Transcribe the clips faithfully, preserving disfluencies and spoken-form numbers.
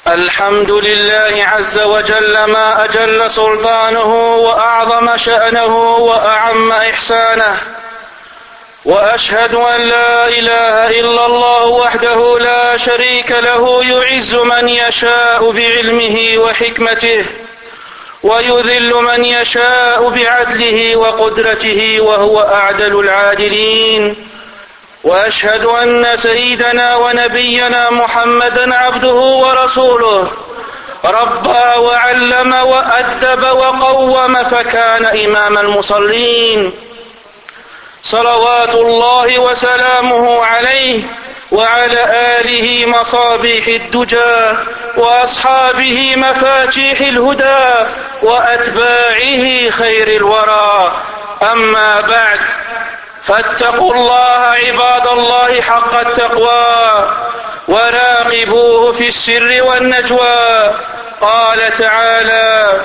الحمد لله عز وجل ما أجل سلطانه وأعظم شأنه وأعم إحسانه، وأشهد أن لا إله إلا الله وحده لا شريك له، يعز من يشاء بعلمه وحكمته ويذل من يشاء بعدله وقدرته، وهو أعدل العادلين. وأشهد أن سيدنا ونبينا محمدا عبده ورسوله، ربى وعلم وأدب وقوم فكان إمام المصلين، صلوات الله وسلامه عليه وعلى آله مصابيح الدجى وأصحابه مفاتيح الهدى وأتباعه خير الورى. أما بعد، فاتقوا الله عباد الله حق التقوى وراقبوه في السر والنجوى. قال تعالى: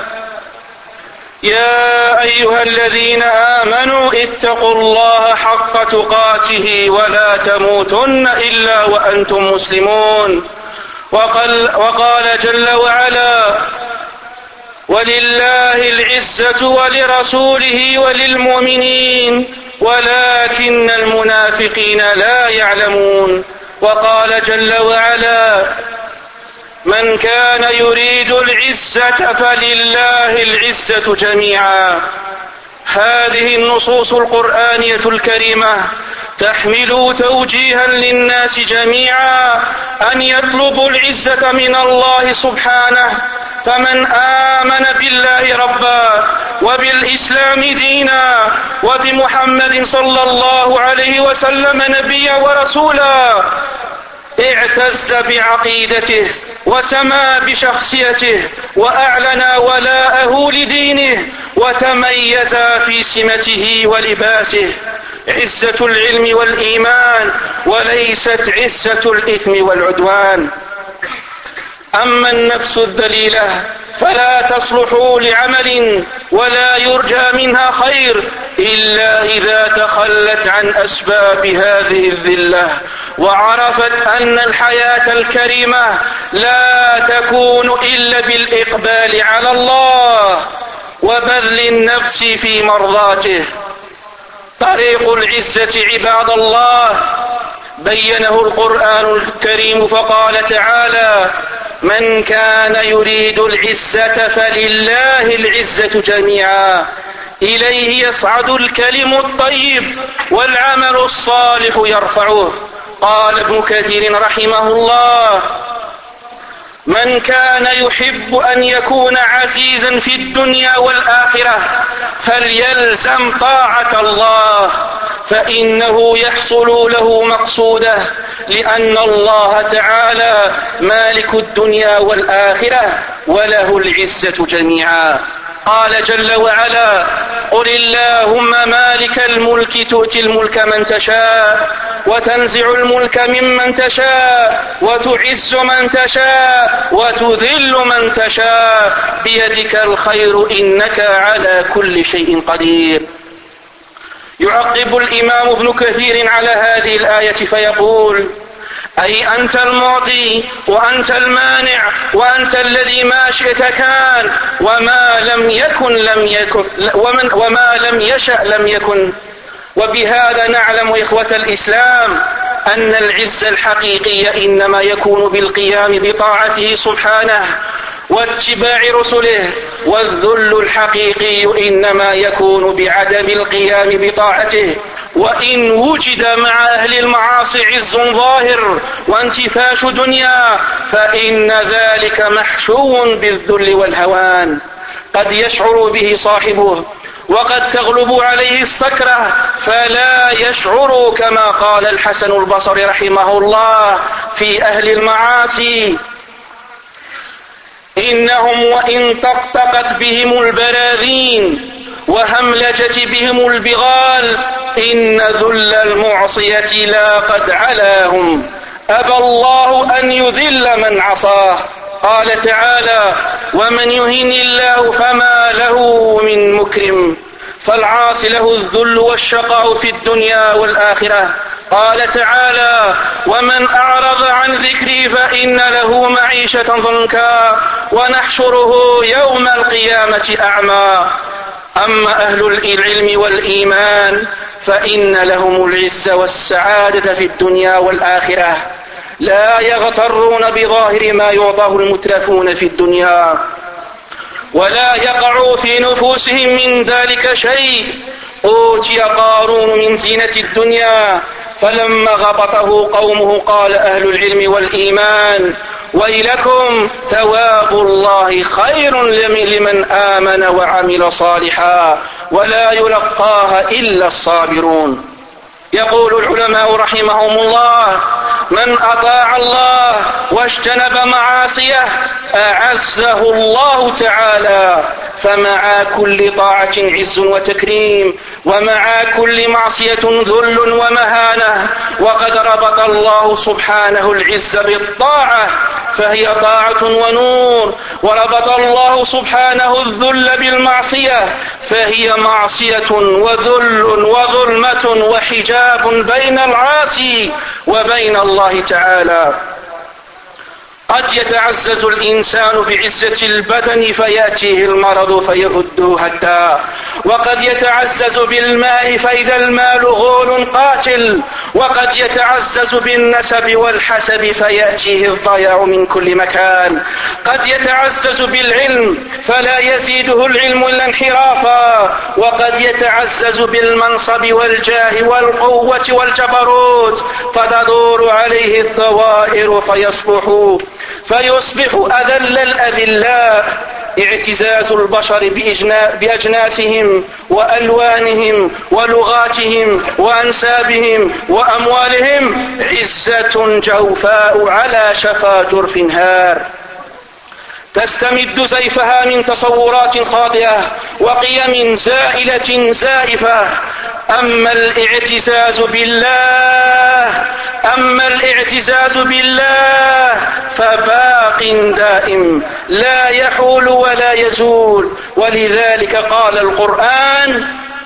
يا أيها الذين آمنوا اتقوا الله حق تقاته ولا تموتن إلا وأنتم مسلمون. وقال, وقال جل وعلا: ولله العزة ولرسوله وللمؤمنين ولكن المنافقين لا يعلمون. وقال جل وعلا: من كان يريد العزة فلله العزة جميعا. هذه النصوص القرآنية الكريمة تحمل توجيها للناس جميعا أن يطلبوا العزة من الله سبحانه، فمن آمن بالله ربا وبالإسلام دينا وبمحمد صلى الله عليه وسلم نبيا ورسولا اعتز بعقيدته وسما بشخصيته وأعلن ولاءه لدينه وتميز في سمته ولباسه. عزة العلم والإيمان وليست عزة الإثم والعدوان. أما النفس الذليلة فلا تصلح لعمل ولا يرجى منها خير إلا إذا تخلت عن أسباب هذه الذلة وعرفت أن الحياة الكريمة لا تكون إلا بالإقبال على الله وبذل النفس في مرضاته. طريق العزة عباد الله بينه القرآن الكريم فقال تعالى: من كان يريد العزة فلله العزة جميعا، إليه يصعد الكلم الطيب والعمل الصالح يرفعه. قال ابن كثير رحمه الله: من كان يحب أن يكون عزيزا في الدنيا والآخرة فليلزم طاعة الله، فإنه يحصل له مقصوده، لأن الله تعالى مالك الدنيا والآخرة وله العزة جميعا. قال جل وعلا: قل اللهم مالك الملك تؤتي الملك من تشاء وتنزع الملك ممن تشاء وتعز من تشاء وتذل من تشاء بيدك الخير إنك على كل شيء قدير. يعقب الإمام ابن كثير على هذه الآية فيقول: أي أنت المعطي وأنت المانع وأنت الذي ما شئت كان وما لم يكن لم يكن ومن وما لم يشأ لم يكن. وبهذا نعلم إخوة الإسلام أن العز الحقيقي إنما يكون بالقيام بطاعته سبحانه واتباع رسله، والذل الحقيقي إنما يكون بعدم القيام بطاعته. وإن وجد مع أهل المعاصي عز ظاهر وانتفاش دنيا فإن ذلك محشو بالذل والهوان، قد يشعر به صاحبه وقد تغلب عليه السكرة فلا يشعر، كما قال الحسن البصري رحمه الله في أهل المعاصي: إنهم وإن طقطقت بهم البراذين وهملجت بهم البغال إن ذل المعصية لا قد علاهم، أبى الله أن يذل من عصاه. قال تعالى: ومن يهن الله فما له من مكرم. فالعاصي له الذل والشقاء في الدنيا والآخرة. قال تعالى: ومن أعرض عن ذكري فإن له معيشة ضنكا ونحشره يوم القيامة أعمى. أما أهل العلم والإيمان فإن لهم العزة والسعادة في الدنيا والآخرة، لا يغترون بظاهر ما يعطاه المترفون في الدنيا، ولا يقع في نفوسهم من ذلك شيء. أوتي قارون من زينة الدنيا فلما غبطه قومه قال أهل العلم والإيمان: ويلكم ثواب الله خير لمن آمن وعمل صالحا ولا يلقاها إلا الصابرون. يقول العلماء رحمهم الله: من أطاع الله واجتنب معاصيه أعزه الله تعالى، فمع كل طاعة عز وتكريم، ومع كل معصية ذل ومهانة. وقد ربط الله سبحانه العز بالطاعة فهي طاعة ونور، وربط الله سبحانه الذل بالمعصية فهي معصية وذل وظلمة وحجاب بين العاصي وبين الله تعالى. قد يتعزز الإنسان بعزة البدن فيأتيه المرض فيرده هدا، وقد يتعزز بالمال فإذا المال غول قاتل، وقد يتعزز بالنسب والحسب فيأتيه الضياع من كل مكان، قد يتعزز بالعلم فلا يزيده العلم إلا انحرافا، وقد يتعزز بالمنصب والجاه والقوة والجبروت فتدور عليه الدوائر فيصبح فيصبح أذل الأذلاء. اعتزاز البشر بأجناسهم وألوانهم ولغاتهم وأنسابهم وأموالهم عزة جوفاء على شفا جرف هار، تستمد زيفها من تصورات خاطئة وقيم زائلة زائفة. أما الاعتزاز بالله أما الاعتزاز بالله فباق دائم لا يحول ولا يزول. ولذلك قال القرآن: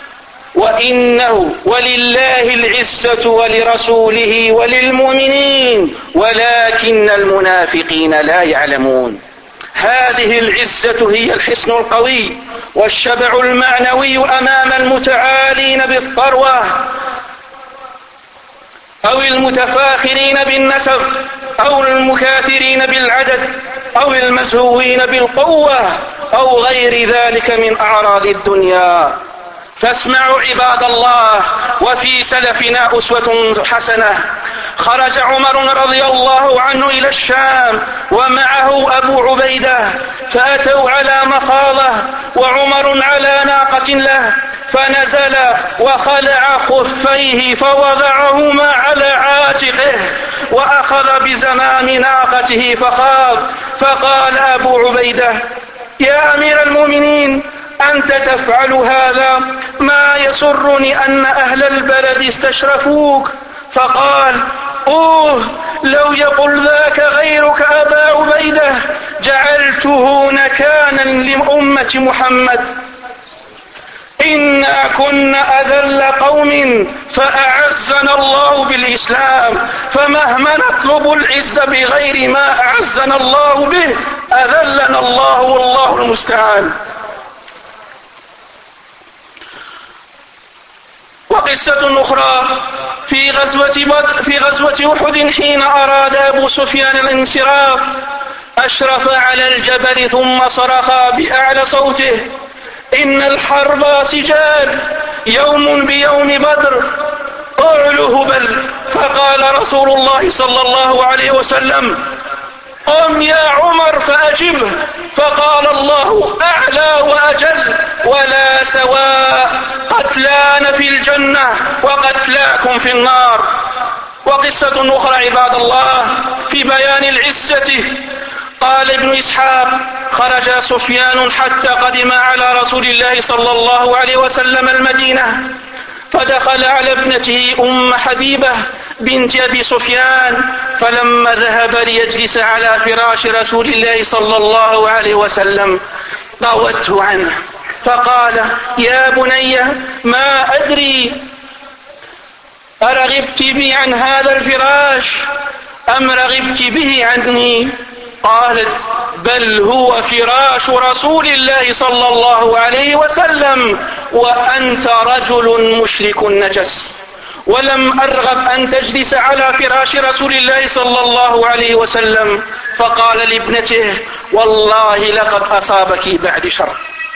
وإنه ولله العزة ولرسوله وللمؤمنين ولكن المنافقين لا يعلمون. هذه العزة هي الحصن القوي والشبع المعنوي أمام المتعالين بالثروة أو المتفاخرين بالنسب أو المكاثرين بالعدد أو المزهوين بالقوة أو غير ذلك من أعراض الدنيا. فاسمعوا عباد الله، وفي سلفنا أسوة حسنة. خرج عمر رضي الله عنه إلى الشام ومعه أبو عبيدة، فأتوا على مخاضة وعمر على ناقة له، فنزل وخلع خفيه فوضعهما على عاتقه وأخذ بزمام ناقته فخاض. فقال أبو عبيدة: يا أمير المؤمنين، أنت تفعل هذا؟ ما يسرني أن أهل البلد استشرفوك. فقال: أوه، لو يقول ذاك غيرك أبا عبيدة جعلته نكانا لأمة محمد. إنا كنا أذل قوم فأعزنا الله بالإسلام، فمهما نطلب العز بغير ما أعزنا الله به أذلنا الله والله المستعان. وقصة أخرى في غزوة بدر في غزوة أحد حين أراد أبو سفيان الانصراف أشرف على الجبل ثم صرخ بأعلى صوته: إن الحرب سجال، يوم بيوم بدر، أعلو هبل. فقال رسول الله صلى الله عليه وسلم: قم يا عمر فأجبه. فقال الله: أعلى وأجل ولا سواء، قتلان في الجنة وقتلاكم في النار. وقصة أخرى عباد الله في بيان العزة. قال ابن إسحاق: خرج سفيان حتى قدم على رسول الله صلى الله عليه وسلم المدينة، فدخل على ابنته أم حبيبة بنت أبي سفيان، فلما ذهب ليجلس على فراش رسول الله صلى الله عليه وسلم طاوته عنه، فقال: يا بني، ما أدري أرغبت بي عن هذا الفراش أم رغبت به عني؟ قالت بل هو فراش رسول الله صلى الله عليه وسلم وأنت رجل مشرك نجس. ولم أرغب أن تجلس على فراش رسول الله صلى الله عليه وسلم. فقال لابنته والله لقد أصابك بعد شر.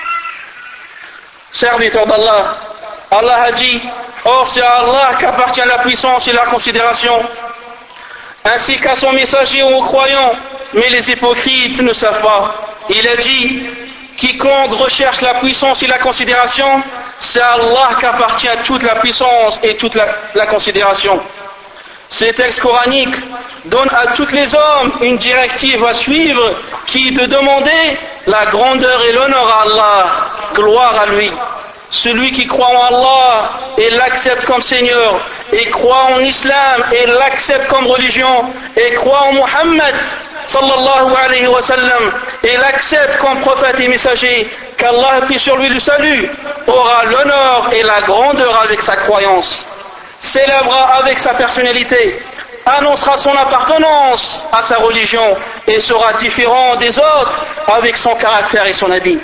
Serviteur d'Allah, Allah a dit, or c'est à Allah qu'appartient la puissance et la considération, ainsi qu'à son messager aux croyants, mais les hypocrites ne savent pas. Il a dit, quiconque recherche la puissance et la considération, c'est à Allah qu'appartient toute la puissance et toute la, la considération. Ces textes coraniques donnent à tous les hommes une directive à suivre qui est de demander la grandeur et l'honneur à Allah, gloire à lui. Celui qui croit en Allah et l'accepte comme Seigneur, et croit en Islam et l'accepte comme religion, et croit en Muhammad sallallahu alayhi wa sallam et l'accepte comme prophète et messager, qu'Allah prie sur lui le salut, aura l'honneur et la grandeur avec sa croyance, célébrera avec sa personnalité, annoncera son appartenance à sa religion et sera différent des autres avec son caractère et son habit.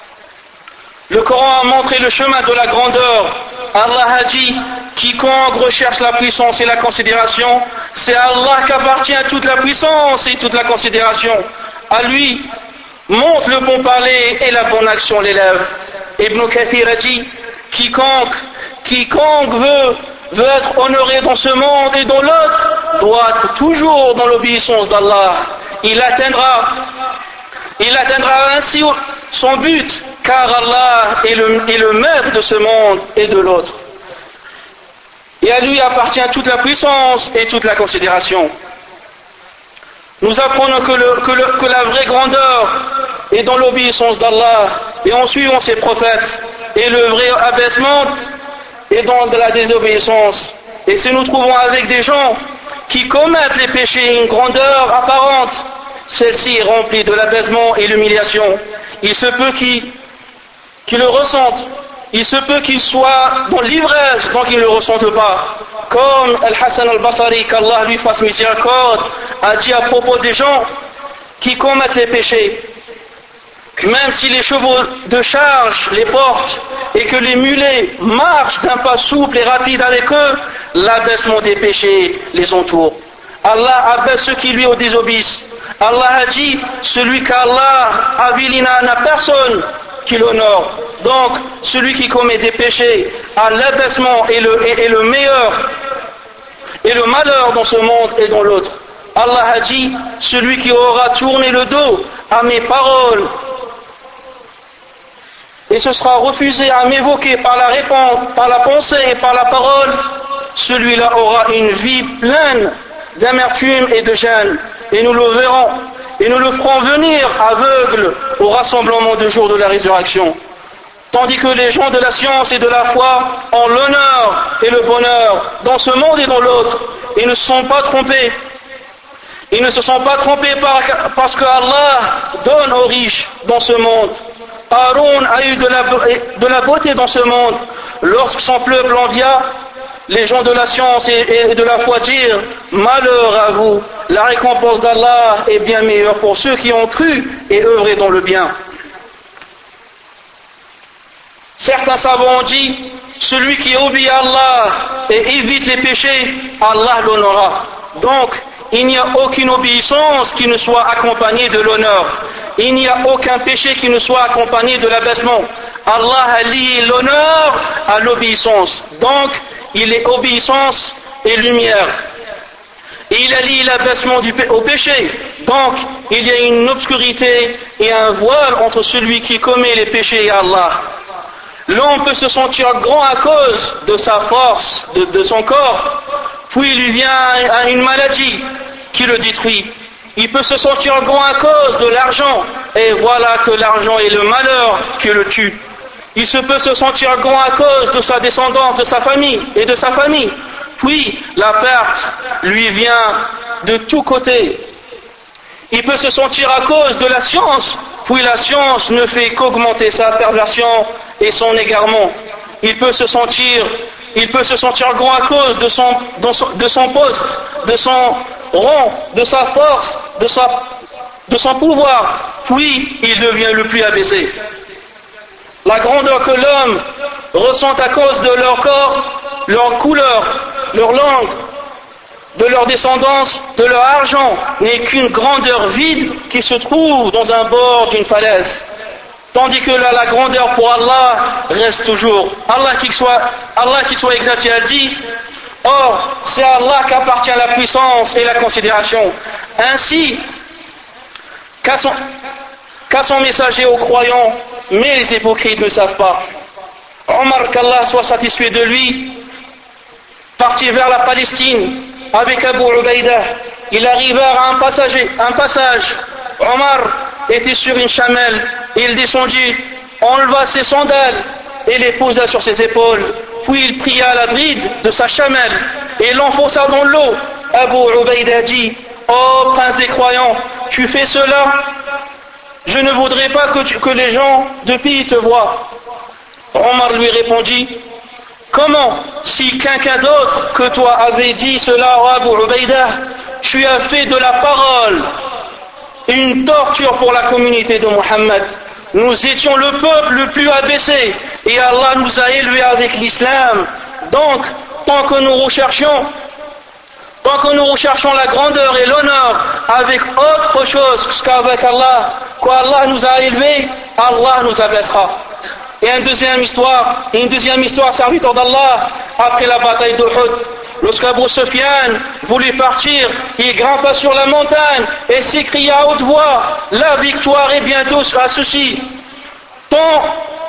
Le Coran a montré le chemin de la grandeur. Allah a dit, quiconque recherche la puissance et la considération, c'est à Allah qu'appartient toute la puissance et toute la considération. À lui montre le bon parler et la bonne action l'élève. Ibn Kathir a dit, quiconque, quiconque veut, veut être honoré dans ce monde et dans l'autre, doit être toujours dans l'obéissance d'Allah. Il atteindra, il atteindra ainsi son but, car Allah est le, est le maître de ce monde et de l'autre. Et à lui appartient toute la puissance et toute la considération. Nous apprenons que, le, que, le, que la vraie grandeur est dans l'obéissance d'Allah et en suivant ses prophètes, et le vrai abaissement est dans de la désobéissance. Et si nous trouvons avec des gens qui commettent les péchés une grandeur apparente, celle-ci est remplie de l'abaissement et l'humiliation. Il se peut qu'ils qu'ils le ressentent, il se peut qu'ils soient dans l'ivresse, donc ils ne le ressentent pas. Comme Al-Hassan al-Basri, qu'Allah lui fasse miséricorde, a dit à propos des gens qui commettent les péchés, même si les chevaux de charge les portent et que les mulets marchent d'un pas souple et rapide avec eux, l'abaissement des péchés les entoure. Allah abaisse ceux qui lui désobéissent. Allah a dit, celui qu'Allah avilina n'a personne qui l'honore. Donc, celui qui commet des péchés a l'abaissement et le, et, et le meilleur et le malheur dans ce monde et dans l'autre. Allah a dit, celui qui aura tourné le dos à mes paroles et ce sera refusé à m'évoquer par la réponse, par la pensée et par la parole, celui-là aura une vie pleine d'amertume et de gêne. Et nous le verrons, et nous le ferons venir aveugle au rassemblement du jour de la résurrection. Tandis que les gens de la science et de la foi ont l'honneur et le bonheur dans ce monde et dans l'autre. Ils ne se sont pas trompés. Ils ne se sont pas trompés par, parce que Allah donne aux riches dans ce monde. Aaron a eu de la, de la beauté dans ce monde. Lorsque son peuple l'envia, les gens de la science et de la foi dirent, malheur à vous, la récompense d'Allah est bien meilleure pour ceux qui ont cru et œuvré dans le bien. Certains savants ont dit, celui qui obéit à Allah et évite les péchés, Allah l'honorera. Donc, il n'y a aucune obéissance qui ne soit accompagnée de l'honneur. Il n'y a aucun péché qui ne soit accompagné de l'abaissement. Allah a lié l'honneur à l'obéissance. Donc, il est obéissance et lumière. Et il a lié l'abaissement du, au péché. Donc, il y a une obscurité et un voile entre celui qui commet les péchés et Allah. L'homme peut se sentir grand à cause de sa force, de, de son corps, puis il lui vient une maladie qui le détruit. Il peut se sentir grand à cause de l'argent, et voilà que l'argent est le malheur qui le tue. Il se peut se sentir grand à cause de sa descendance, de sa famille et de sa famille. Puis la perte lui vient de tous côtés. Il peut se sentir à cause de la science, puis la science ne fait qu'augmenter sa perversion et son égarement. Il peut se sentir il peut se sentir grand à cause de son, de son, de son poste, de son rang, de sa force, de, sa, de son pouvoir, puis il devient le plus abaissé. La grandeur que l'homme ressent à cause de leur corps, leur couleur, leur langue, de leur descendance, de leur argent, n'est qu'une grandeur vide qui se trouve dans un bord d'une falaise. Tandis que là, la grandeur pour Allah reste toujours. Allah qui soit, Allah qui soit exalté a dit, or, c'est à Allah qu'appartient la puissance et la considération. Ainsi qu'à son, qu'à son messager aux croyants, mais les hypocrites ne savent pas. Omar, qu'Allah soit satisfait de lui, partit vers la Palestine avec Abu Ubaïda. Il arriva à un, passager, un passage. Omar était sur une chamelle. Il descendit, enleva ses sandales et les posa sur ses épaules. Puis il pria la bride de sa chamelle et l'enfonça dans l'eau. Abu Ubaïda dit, ô prince des croyants, tu fais cela? Je ne voudrais pas que, tu, que les gens de pays te voient. Omar lui répondit, comment, si quelqu'un d'autre que toi avait dit cela à Abu Ubaïda, tu as fait de la parole une torture pour la communauté de Muhammad. Nous étions le peuple le plus abaissé et Allah nous a élevés avec l'islam. Donc, tant que nous recherchions, tant que nous recherchons la grandeur et l'honneur avec autre chose qu'avec Allah, qu'Allah nous a élevés, Allah nous abaissera. Et une deuxième histoire, une deuxième histoire, serviteur d'Allah, après la bataille d'Uhud, lorsqu'Abu Sufyan voulut partir, il grimpa sur la montagne et s'écria à haute voix, la victoire est bientôt à ceci. Tant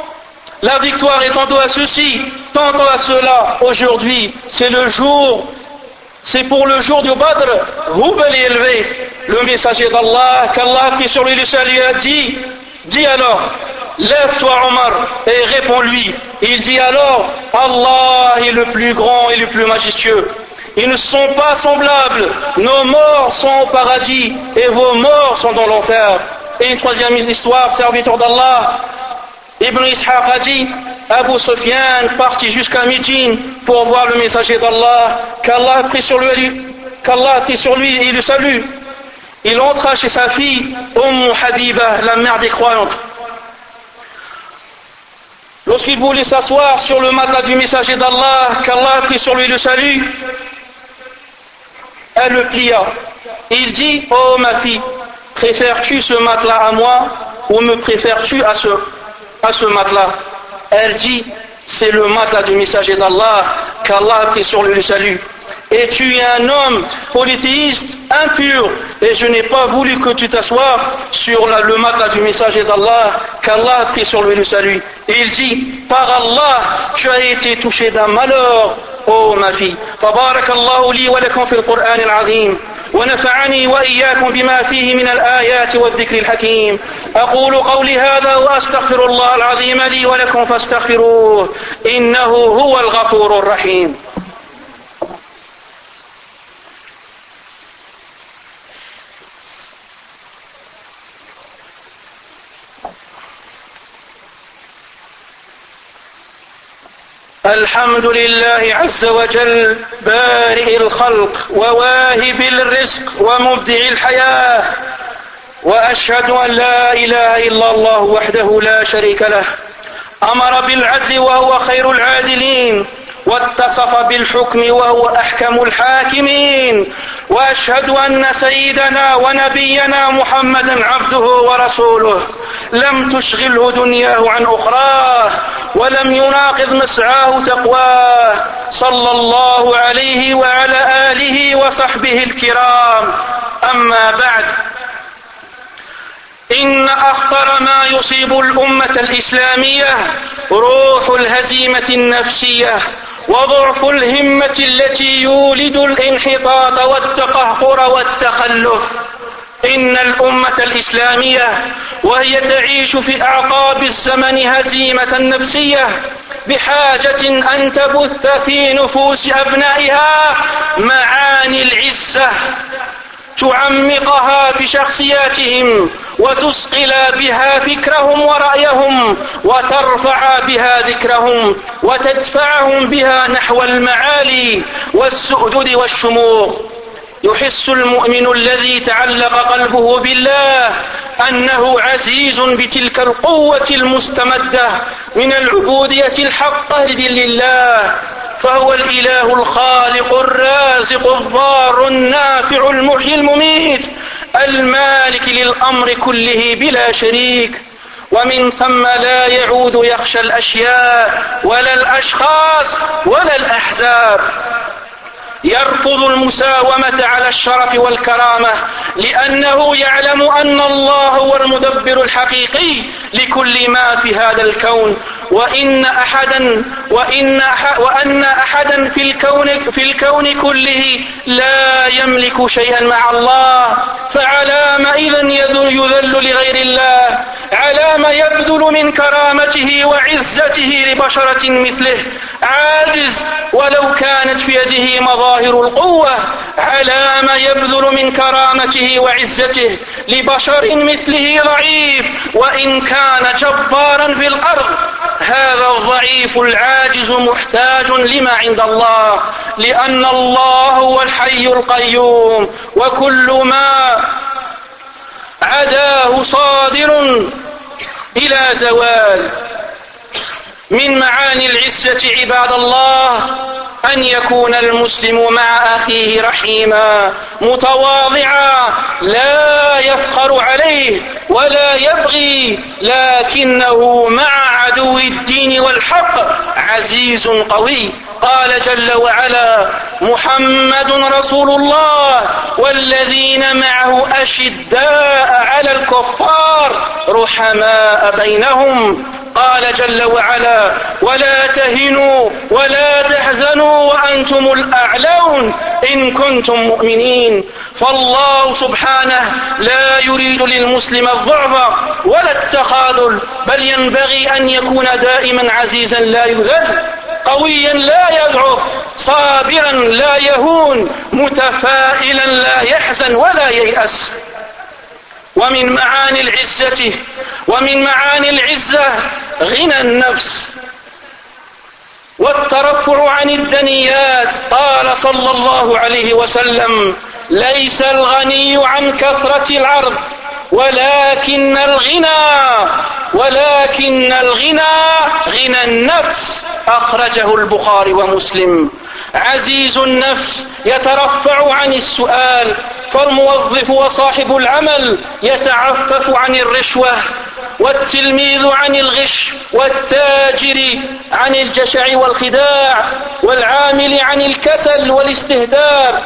la victoire est tantôt à ceci, tantôt à cela. Aujourd'hui, c'est le jour, c'est pour le jour du Badr, Hubal est élevé. Le messager d'Allah, qu'Allah a pris sur lui le salut, a dit, dit alors, lève-toi Omar et réponds-lui. Il dit alors, Allah est le plus grand et le plus majestueux. Ils ne sont pas semblables. Nos morts sont au paradis et vos morts sont dans l'enfer. Et une troisième histoire, serviteur d'Allah, Ibn Ishaq a dit, Abu Sufyan partit jusqu'à Médine pour voir le messager d'Allah, qu'Allah a pris sur lui, qu'Allah a pris sur lui et le salue. Il entra chez sa fille, Umm Habiba, la mère des croyantes. Lorsqu'il voulait s'asseoir sur le matelas du messager d'Allah, qu'Allah a pris sur lui le salut, elle le plia. Il dit, oh ma fille, préfères-tu ce matelas à moi ou me préfères-tu à ce, à ce matelas? Elle dit, c'est le matelas du messager d'Allah, qu'Allah a pris sur lui le salut. Et tu es un homme polythéiste, impur, et je n'ai pas voulu que tu t'assoies sur la, le matelas du messager d'Allah, qu'Allah a pris sur lui le salut. Et il dit, par Allah, tu as été touché d'un malheur, ô ma fille. Fabarakallahu li wa lakum fil Qur'an al-azim. ونفعني وإياكم بما فيه من الآيات والذكر الحكيم. أقول قولي هذا وأستغفر الله العظيم لي ولكم فاستغفروه إنه هو الغفور الرحيم. الحمد لله عز وجل بارئ الخلق وواهب الرزق ومبدع الحياة وأشهد أن لا إله إلا الله وحده لا شريك له أمر بالعدل وهو خير العادلين واتصف بالحكم وهو أحكم الحاكمين وأشهد أن سيدنا ونبينا محمدا عبده ورسوله لم تشغله دنياه عن أخراه ولم يناقض مسعاه تقواه صلى الله عليه وعلى آله وصحبه الكرام. أما بعد، إن أخطر ما يصيب الأمة الإسلامية روح الهزيمة النفسية وضعف الهمة التي يولد الانحطاط والتقهقر والتخلف. إن الأمة الإسلامية وهي تعيش في أعقاب الزمن هزيمة نفسية بحاجة أن تبث في نفوس أبنائها معاني العزة تعمقها في شخصياتهم وتسقل بها فكرهم ورأيهم وترفع بها ذكرهم وتدفعهم بها نحو المعالي والسؤدد والشموخ. يحس المؤمن الذي تعلق قلبه بالله أنه عزيز بتلك القوة المستمدة من العبودية الحقة لله، فهو الإله الخالق الرازق الضار النافع المحيي المميت المالك للأمر كله بلا شريك. ومن ثم لا يعود يخشى الأشياء ولا الأشخاص ولا الأحزاب. يرفض المساومة على الشرف والكرامة لأنه يعلم أن الله هو المدبر الحقيقي لكل ما في هذا الكون، وإن أحدا وإن وأن أحدا في الكون في الكون كله لا يملك شيئا مع الله، فعلى ما إذن يذل لغير الله، على ما يبذل من كرامته وعزته لبشرة مثله، عاجز ولو كانت في يده مظاهر القوة، على ما يبذل من كرامته وعزته لبشر مثله ضعيف وإن كان جبارا في الأرض. هذا الضعيف العاجز محتاج لما عند الله، لأن الله هو الحي القيوم، وكل ما عداه صادر إلى زوال. من معاني العزة عباد الله أن يكون المسلم مع أخيه رحيما متواضعا لا يفخر عليه ولا يبغي، لكنه مع عدو الدين والحق عزيز قوي. قال جل وعلا: محمد رسول الله والذين معه أشداء على الكفار رحماء بينهم. قال جل وعلا: ولا تهنوا ولا تحزنوا وأنتم الأعلون إن كنتم مؤمنين. فالله سبحانه لا يريد للمسلم الضعف ولا التخاذل، بل ينبغي أن يكون دائما عزيزا لا يذل، قويا لا يضعف، صابرا لا يهون، متفائلا لا يحزن ولا ييأس. ومن معاني العزة ومن معاني العزة غنى النفس والترفع عن الدنيات. قال صلى الله عليه وسلم: ليس الغني عن كثرة العرض ولكن الغنى ولكن الغنى غنى النفس. أخرجه البخاري ومسلم. عزيز النفس يترفع عن السؤال، فالموظف وصاحب العمل يتعفف عن الرشوة، والتلميذ عن الغش، والتاجر عن الجشع والخداع، والعامل عن الكسل والاستهتار.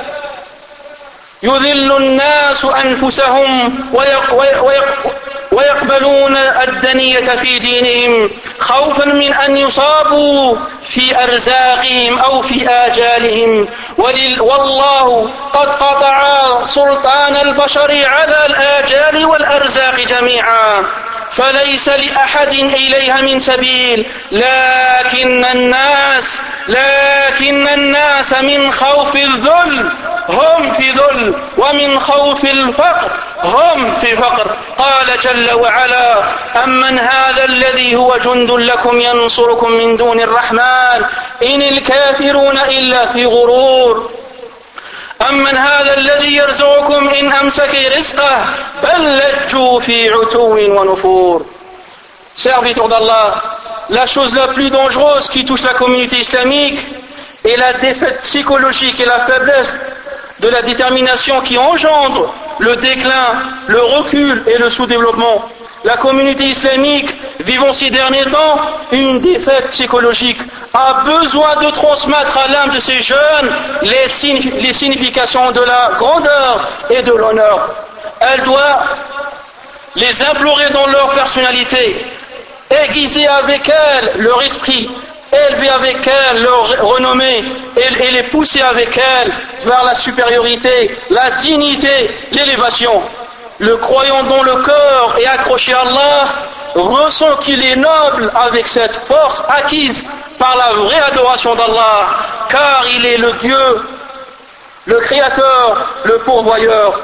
يذل الناس أنفسهم ويق ويق ويقبلون الدنية في دينهم خوفا من أن يصابوا في أرزاقهم أو في آجالهم. والله قد قطع سلطان البشر على الآجال والأرزاق جميعا، فليس لأحد إليها من سبيل، لكن الناس لكن الناس من خوف الذل هم في ذل، ومن خوف الفقر هم في فقر. قال جل وعلا: أمن هذا الذي هو جند لكم ينصركم من دون الرحمن إن الكافرون إلا في غرور. أمن هذا الذي يرزقكم إن أمسك رزقه بل لجوا في عتو ونفور. Serviteur d'Allah, la chose la plus dangereuse qui touche la communauté islamique est la défaite psychologique et la faiblesse de la détermination qui engendre le déclin, le recul et le sous-développement. La communauté islamique, vivant ces derniers temps, une défaite psychologique, a besoin de transmettre à l'âme de ces jeunes les, signif- les significations de la grandeur et de l'honneur. Elle doit les implorer dans leur personnalité, aiguiser avec elles leur esprit, élever avec elles leur renommée et, et les pousser avec elles vers la supériorité, la dignité, l'élévation. Le croyant dont le corps est accroché à Allah ressent qu'il est noble avec cette force acquise par la vraie adoration d'Allah, car il est le Dieu le Créateur, le pourvoyeur.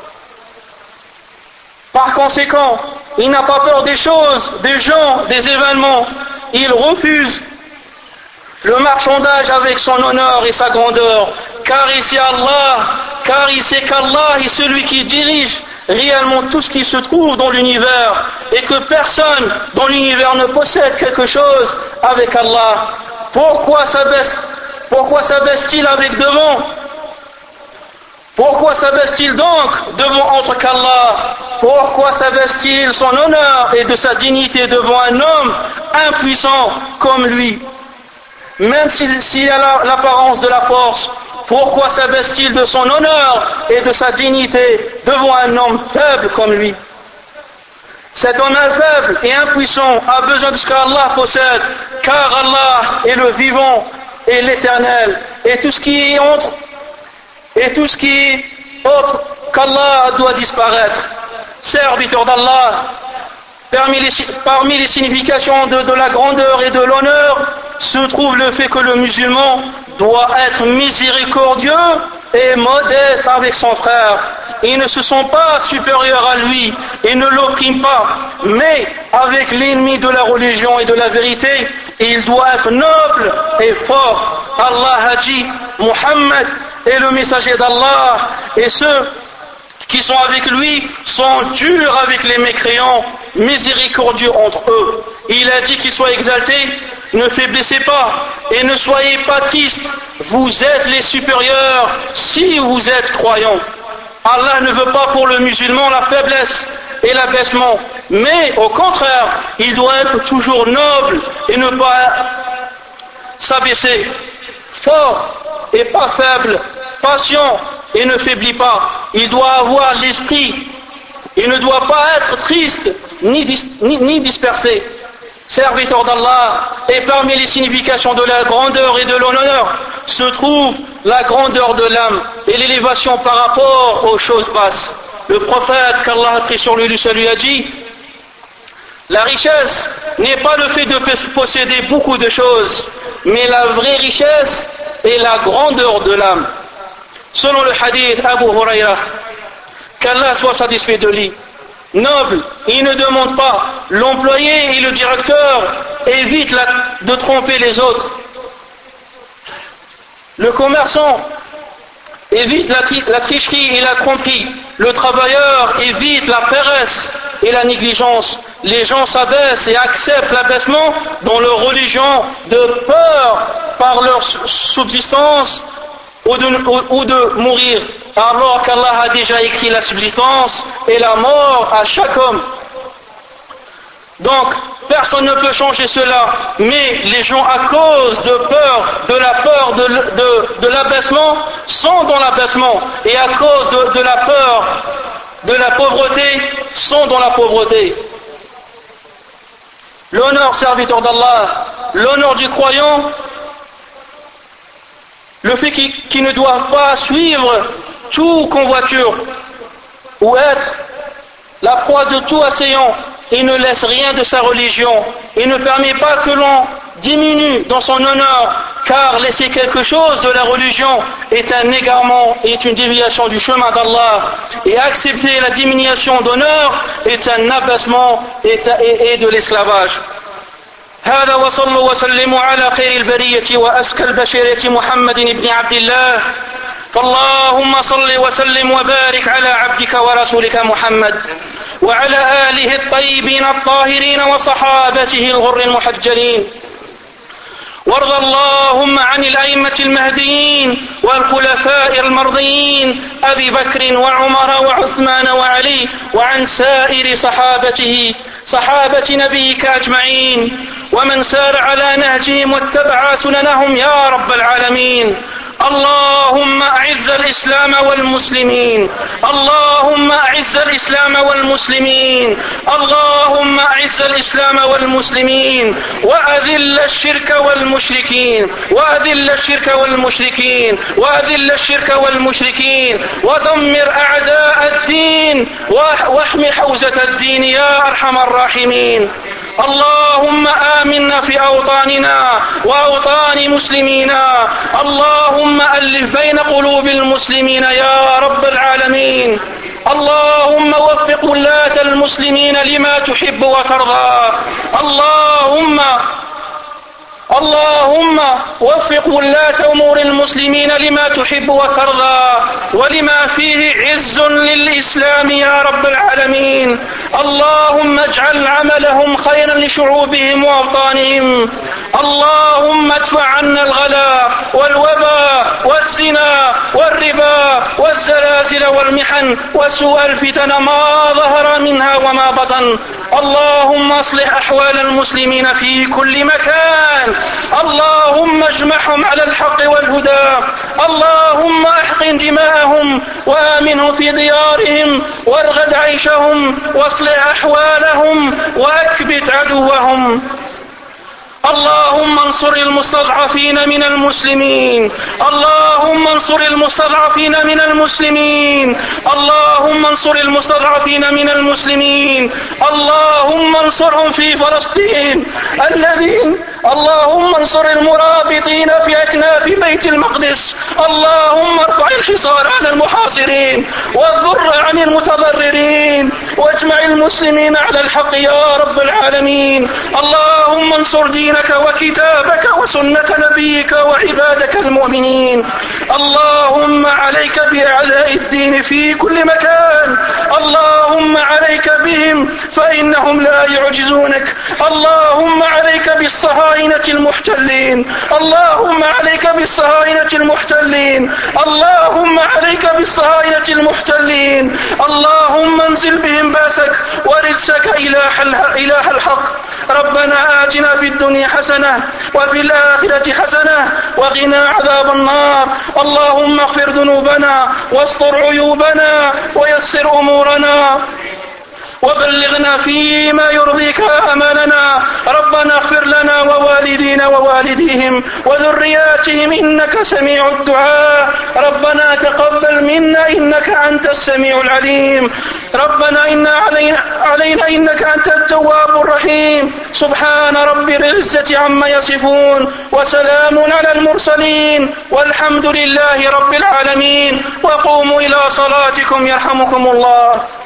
Par conséquent, il n'a pas peur des choses, des gens, des événements. Il refuse le marchandage avec son honneur et sa grandeur, car il sait Allah, car il sait qu'Allah est celui qui dirige réellement tout ce qui se trouve dans l'univers, et que personne dans l'univers ne possède quelque chose avec Allah. Pourquoi s'abaisse, pourquoi s'abaisse-t-il avec devant? Pourquoi s'abaisse-t-il donc devant autre qu'Allah? Pourquoi s'abaisse-t-il son honneur et de sa dignité devant un homme impuissant comme lui? Même s'il a l'apparence de la force, pourquoi s'abaisse-t-il de son honneur et de sa dignité devant un homme faible comme lui? Cet homme faible et impuissant a besoin de ce qu'Allah possède, car Allah est le vivant et l'éternel, et tout ce qui est entre, et tout ce qui est autre qu'Allah doit disparaître. Serviteur d'Allah, parmi les, parmi les significations de, de la grandeur et de l'honneur se trouve le fait que le musulman doit être miséricordieux et modeste avec son frère. Ils ne se sont pas supérieurs à lui et ne l'oppriment pas, mais avec l'ennemi de la religion et de la vérité, il doit être noble et fort. Allah a dit, Muhammad est le messager d'Allah, et ceux qui sont avec lui sont durs avec les mécréants, miséricordieux entre eux. Il a dit qu'il soit exalté, ne faiblissez pas et ne soyez pas tristes, vous êtes les supérieurs si vous êtes croyants. Allah ne veut pas pour le musulman la faiblesse et l'abaissement, mais au contraire, il doit être toujours noble et ne pas s'abaisser, fort et pas faible, patient et ne faiblit pas. Il doit avoir l'esprit, il ne doit pas être triste ni, dis, ni, ni dispersé. Serviteur d'Allah, et parmi les significations de la grandeur et de l'honneur se trouve la grandeur de l'âme et l'élévation par rapport aux choses basses. Le prophète qu'Allah a pris sur lui, lui a dit, la richesse n'est pas le fait de posséder beaucoup de choses, mais la vraie richesse est la grandeur de l'âme. Selon le hadith Abu Huraira, qu'Allah soit satisfait de lui, noble, il ne demande pas, l'employé et le directeur évitent la, de tromper les autres. Le commerçant évite la, tri, la tricherie et la tromperie. Le travailleur évite la paresse et la négligence. Les gens s'abaissent et acceptent l'abaissement dans leur religion de peur par leur subsistance ou de, ou, ou de mourir, alors qu'Allah a déjà écrit la subsistance et la mort à chaque homme. Donc, personne ne peut changer cela, mais les gens, à cause de peur, de la peur de, de, de l'abaissement, sont dans l'abaissement, et à cause de, de la peur de la pauvreté, sont dans la pauvreté. L'honneur serviteur d'Allah, l'honneur du croyant, le fait qu'il, qu'il ne doit pas suivre tout convoiture ou être la proie de tout assaillant, il ne laisse rien de sa religion, il ne permet pas que l'on diminue dans son honneur, car laisser quelque chose de la religion est un égarement, est une déviation du chemin d'Allah, et accepter la diminution d'honneur est un abaissement et, et, et de l'esclavage. هذا وصلوا وسلموا على خير البرية وأزكى البشرية محمد بن عبد الله فاللهم صل وسلم وبارك على عبدك ورسولك محمد وعلى آله الطيبين الطاهرين وصحابته الغر المحجلين وارض اللهم عن الأئمة المهديين والخلفاء المرضيين أبي بكر وعمر وعثمان وعلي وعن سائر صحابته صحابة نبيك أجمعين ومن سار على نهجهم واتبع سننهم يا رب العالمين. اللهم أعز الإسلام والمسلمين اللهم أعز الإسلام والمسلمين اللهم أعز الإسلام والمسلمين وأذل الشرك والمشركين وأذل الشرك والمشركين وأذل الشرك والمشركين ودمر أعداء الدين واحم حوزة الدين يا أرحم الراحمين. اللهم آمنا في أوطاننا وأوطان مسلمينا، اللهم ألف بين قلوب المسلمين يا رب العالمين. اللهم وفق ولاة المسلمين لما تحب وترضى. اللهم اللهم وفق ولاة أمور المسلمين لما تحب وترضى ولما فيه عز للإسلام يا رب العالمين. اللهم اجعل عملهم خيرا لشعوبهم وأوطانهم. اللهم ادفع عنا الغلا والوباء والزنا والربا والزلازل والمحن وسوء الفتن ما ظهر منها وما بطن. اللهم اصلح أحوال المسلمين في كل مكان. اللهم اجمعهم على الحق والهدى. اللهم احقن دماءهم وآمنهم في ديارهم وارغد عيشهم واصلح أحوالهم وأكبت عدوهم. اللهم انصر المستضعفين من المسلمين. اللهم انصر المستضعفين من المسلمين. اللهم انصر المستضعفين من المسلمين. اللهم انصرهم في فلسطين الذين اللهم انصر المرابطين في أكناف بيت المقدس. اللهم ارفع الحصار عن المحاصرين والضر عن المتضررين واجمع المسلمين على الحق يا رب العالمين. اللهم انصر دين وكتابك وسنة نبيك وعبادك المؤمنين. اللهم عليك بأعداء الدين في كل مكان. اللهم عليك بهم فإنهم لا يعجزونك. اللهم عليك بالصهاينة المحتلين. اللهم عليك بالصهاينة المحتلين. اللهم عليك بالصهاينة المحتلين. اللهم انزل بهم باسك ورجسك إله الحق. ربنا آتنا في الدنيا حسنة وفي الآخرة حسنة وقنا عذاب النار. اللهم اغفر ذنوبنا واستر عيوبنا ويسر أمورنا وبلغنا فيما يرضيك آمالنا. ربنا اغفر لنا ووالدينا ووالديهم وذرياتهم إنك سميع الدعاء. ربنا تقبل منا إنك أنت السميع العليم. ربنا إنا علينا, علينا إنك أنت التواب الرحيم. سبحان رب العزة عما يصفون وسلام على المرسلين والحمد لله رب العالمين. وقوموا إلى صلاتكم يرحمكم الله.